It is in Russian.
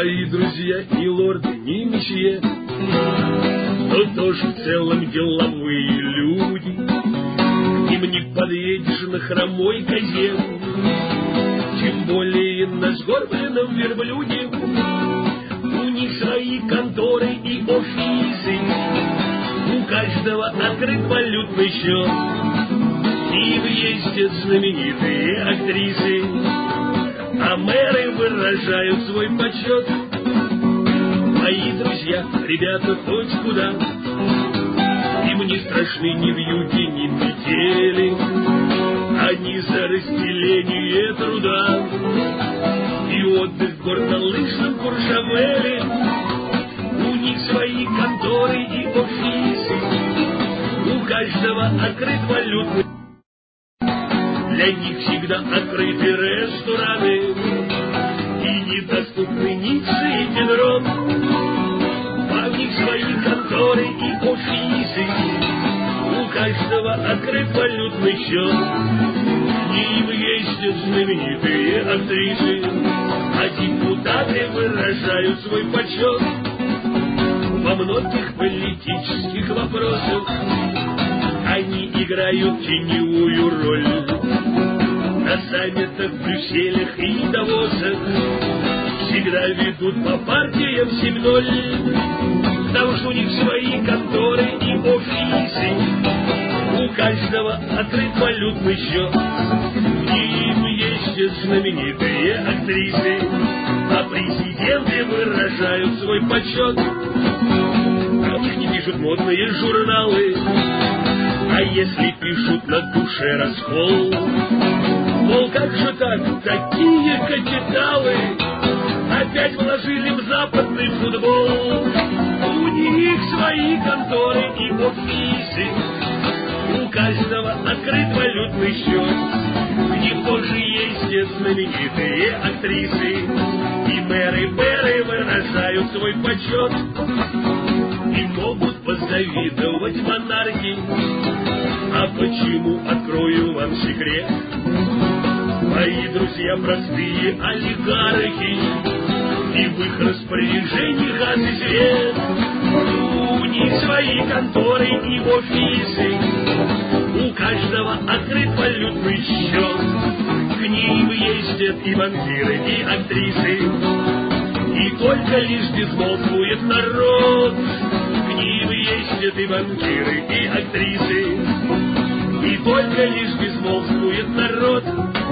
мои друзья, ни лорды, ни месье, но тоже в целом деловые люди. К ним не подъедешь на хромой козе, тем более на сгорбленном верблюде. У них свои конторы и офисы, у каждого открыт валютный счет. И ездят знаменитые актрисы, а мэры выражают свой почет. Мои друзья, ребята, хоть куда, им не страшны ни вьюги, ни метели. Они за разделение труда и отдых в горнолыжном Куршавеле. У них свои конторы и офисы, у каждого открыт валютный. Для них всегда открыты рестораны и недоступны Ницце и Пенрод. А в них свои конторы и офисы, у каждого открыт валютный счет. К ним ездят знаменитые актрисы, а депутаты выражают свой почет. Во многих политических вопросах они играют теневую роль. На саммитах в Брюсселях и Давосах всегда ведут по партиям 7-0. Потому что у них свои конторы и офисы, у каждого открыт валютный счет. К ним ездят знаменитые актрисы, а президенты выражают свой почет. О них не пишут модные журналы, а если пишут, на душе раскол. Мол, как же так, такие капиталы опять вложили в западный футбол. У них свои конторы и офисы, у каждого открыт валютный счет. К ним тоже ездят знаменитые актрисы, и мэры выражают свой почет. И могут позавидовать монархи. А почему, открою вам секрет? Мои друзья простые олигархи, и в их распоряжении газ и свет. У них свои конторы и офисы, у каждого открыт валютный счет. К ним ездят и банкиры, и актрисы, и только лишь безмолвствует народ. К ним ездят и банкиры, и актрисы, и только лишь безмолвствует народ.